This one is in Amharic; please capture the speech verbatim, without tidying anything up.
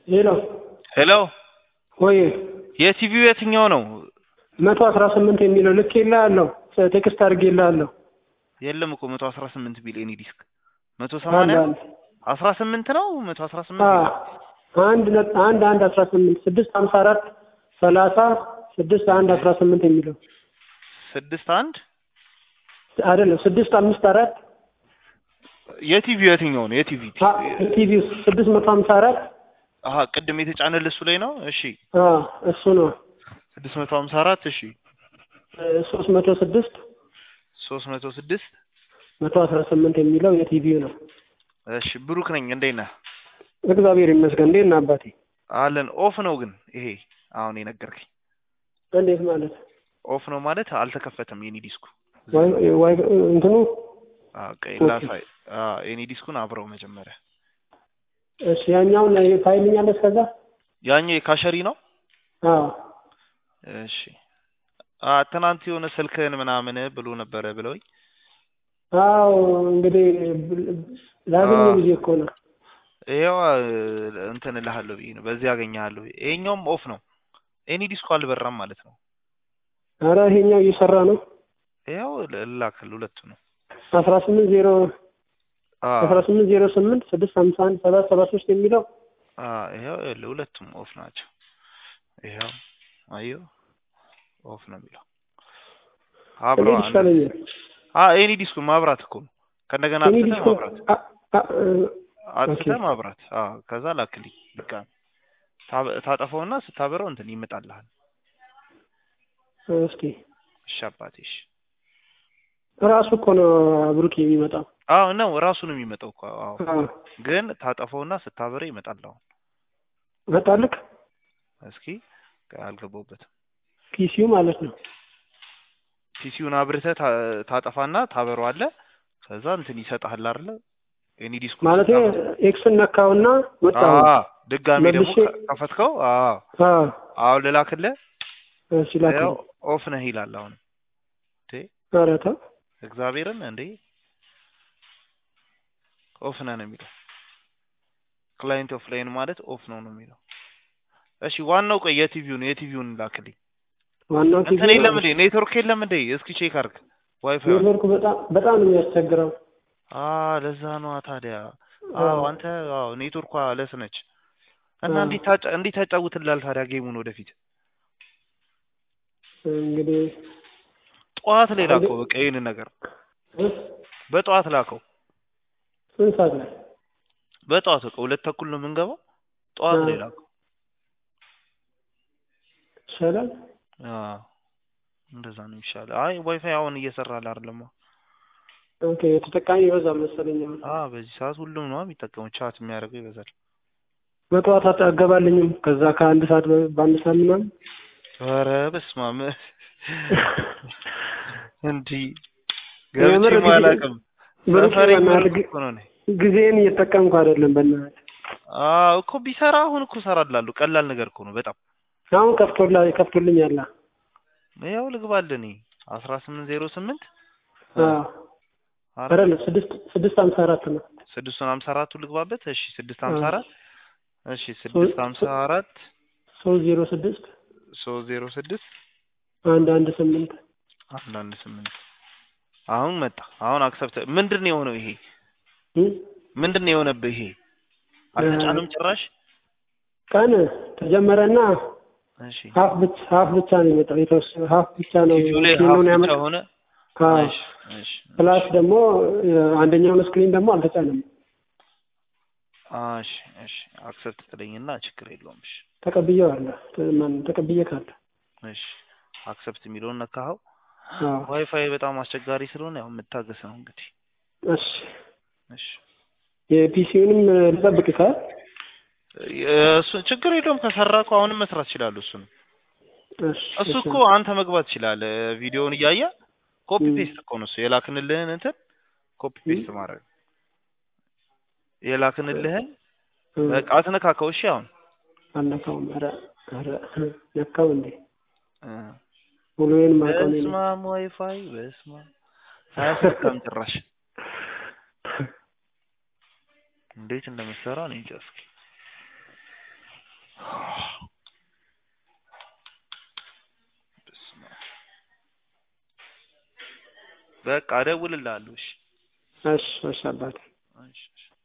ሄሎ ሄሎ ወይ የቲቪው የትኛው ነው? መቶ አስራ ስምንት የሚለው ልክ ይላልው ቴክስት አድርጌልሃለሁ። የለም እኮ መቶ አስራ ስምንት ቢሊዮን ዲስክ መቶ ሰማንያ አስራ ስምንት ነው መቶ አስራ ስምንት አ አንድ አንድ አንድ አስራ ስምንት ስድስት ሃምሳ አራት ሰላሳ ስድስት አንድ አስራ ስምንት የሚለው ስድስት አንድ አይደለም ስድስት አምስት አራት የቲቪው የትኛው ነው? የቲቪ ቲቪው ስድስት መቶ ሃምሳ አራት አሃ ቅድም የተጫነልህ እሱ ላይ ነው። እሺ አ እሱ ነው ስድስት መቶ ሃምሳ አራት እሺ ሶስት መቶ ስድስት ሶስት መቶ ስድስት መቶ አስራ ስምንት የሚለው የቲቪው ነው። እሺ ብሩክ ነኝ። እንዴት ነህ? እግዚአብሔር ይመስገን። እንዴት ነህ አባቴ? አለን። ኦፍ ነው ግን ይሄ አሁን የነገርከኝ። እንዴት ማለት? ኦፍ ነው ማለት አልተከፈተም የኔ ዲስኩ። ወይ ወይ እንትኑ አዎ ቀይላ ሳይ አዎ የኔ ዲስኩን አብረው መጀመሪያ። እሺ ያኛውን ታይልኛለህ ከዛ? ያኛው የካሸሪ ነው? አዎ እሺ አ ትናንት የሆነ ስልክህን ምናምን ብሎ ነበረ ብለውኝ። አዎ እንግዲህ ላገኘው ብዬ እኮ ነው። ይሄው እንትን እልሃለሁ ብዬ ነው በዚህ አገኘሃለሁ። ይሄኛውም ኦፍ ነው። ኤኒ ዲስኩ አልበራም ማለት ነው። ኧረ ይሄኛው እየሰራ ነው። ይሄው ላክል ሁለቱ ነው። አስራ ስምንት ዜሮ አስራ ስምንት ዜሮ ስምንት ስድስት ሃምሳ አንድ ሰባት ሰባ ሶስት የሚለው አ ይሄው ሁለቱም ኦፍ ናቸው። ይሄው አየሁ ኦፍ ነው የሚለው አብሮ አንድ አ ኤኒ ዲስኩ ማብራት እኮ ነው። ከእንደገና አጥፍተህ ማብራት አጥፍተህ ማብራት አ ከዛ ላክልኝ በቃ ታጠፈውና ስታበረው እንትን ይመጣልሃል። እስኪ እሺ አባቴሽ ራሱ እኮ ነው ብሩክ የሚመጣው። አዎ ነው ራሱ ነው የሚመጣው እኮ አዎ ግን ታጠፈውና ስታበረው ይመጣልሃል። መጣልክ እስኪ አልገባሁበትም። ፒሲው ማለት ነው። ፒሲውን አብርተህ ታጠፋና ታበረዋለህ ከዛ እንትን ይሰጣል አይደል? ኤኒ ዲስኩ ማለት ኤክስን ነካውና ወጣው። አዎ ድጋሚ ደግሞ ከፈትከው አዎ አዎ አዎ ልላክልህ። እሺ ላክልኝ። ኦፍ ነህ ይላል አሁን እንዴ? ኧረ ተው እግዚአብሔርን እንዴ ኦፍ ነህ ነው የሚለው። ክላይንት ኦፍ ላይን ማለት ኦፍ ነው ነው የሚለው። እሺ ዋናው ቆይ የቲቪውን የቲቪውን ላክልኝ። ዋናው ቲቪ እንትን የለም እንዴ? ኔትወርክ የለም እንዴ? እስኪ ቼክ አድርግ። ዋይፋይ ኔትወርክ በጣም በጣም ነው የሚያስቸግረው። አ ለዛ ነው ታዲያ። አዎ አንተ አዎ ኔትወርኳ ለስ ነች እና እንዴት ታጫ እንዴት ታጫውትልሃል ታዲያ ጌሙን ወደፊት? እንግዲህ ጠዋት ላይ ላከው በቃ ይሄን ነገር በጠዋት ላከው። ስንት ሰዓት ላይ? በጠዋት በቃ ሁለት ተኩል ነው የምንገባው። ጠዋት ላይ ላከው ይሻላል። አዎ እንደዛ ነው ይሻላል። አይ ዋይፋይ አሁን እየሰራል አይደለም። ኦኬ ተጠቃሚ ይበዛል መሰለኝ። አዎ በዚህ ሰዓት ሁሉም ነው የሚጠቀመው ቻት የሚያደርገው ይበዛል። በጠዋት አገባልኝም ከዛ ከአንድ ሰዓት በአንድ ሰዓት ምናምን ኧረ በስመ አብ እንዲ ገብቼ ማላቅም ሰፈሬ ነው ነው ጊዜን እየተጠቀምኩ አይደለም በእናትህ። አዎ እኮ ቢሰራ አሁን እኮ እሰራላለሁ። ቀላል ነገር እኮ ነው በጣም። አሁን ከፍቶላ ከፍቶልኝ ያላ ያው ልግባልኝ አስራ ስምንት ዜሮ ስምንት አዎ አረለ ስድስት ስድስት ሃምሳ አራት ነው። ስድስት ሃምሳ አራት ልግባበት። እሺ ስድስት ሃምሳ አራት እሺ ስድስት ሃምሳ አራት ሶስት ዜሮ ስድስት ሶስት ዜሮ ስድስት አንድ አንድ ስምንት አንድ አንድ ስምንት አሁን መጣ። አሁን አክሰፕት ምንድነው የሆነው ይሄ? ምንድነው የሆነብህ ይሄ? አልተጫነም ጭራሽ ቀን ተጀመረና እሺ ሀፍ ብቻ ሀፍ ብቻ ነው የመጣው። የተወሰነ ሀፍ ብቻ ነው ነው ያመጣው ሆነ። እሺ እሺ ፕላስ ደግሞ አንደኛው ስክሪን ደግሞ አልተጫነም። እሺ እሺ አክሰፕት ትለኝና ችግር የለውም። እሺ ተቀብዬዋለሁ። ማን ተቀብዬ ካለ እሺ አክሰፕት የሚለውን ነካው። ዋይፋይ በጣም አስቸጋሪ ስለሆነ ያው መታገስ ነው እንግዲህ። እሺ እሺ የፒሲውንም ልጠብቅካ? እሱ ችግር የለውም ከሰራኩ አሁንም መስራት ይችላል። እሱ ነው እሺ እሱ እኮ አንተ መግባት ይችላል። ቪዲዮውን እያየ ኮፒ ፔስት እኮ ነው የላክንልህን እንትን ኮፒ ፔስት ማድረግ የላክንልህን በቃ አትነካከው። እሺ አሁን አነካው ኧረ ኧረ ነካው እንዴ ሙሉውን ማቆም ነው። በስመ አብ ዋይፋይ በስመ አብ ሳያስከም ጭራሽ እንዴት እንደምትሰራ ነው እንጂ እስኪ በቃ እደውልልሃለሁ። እሺ እሺ እሺ አባቴ እሺ እሺ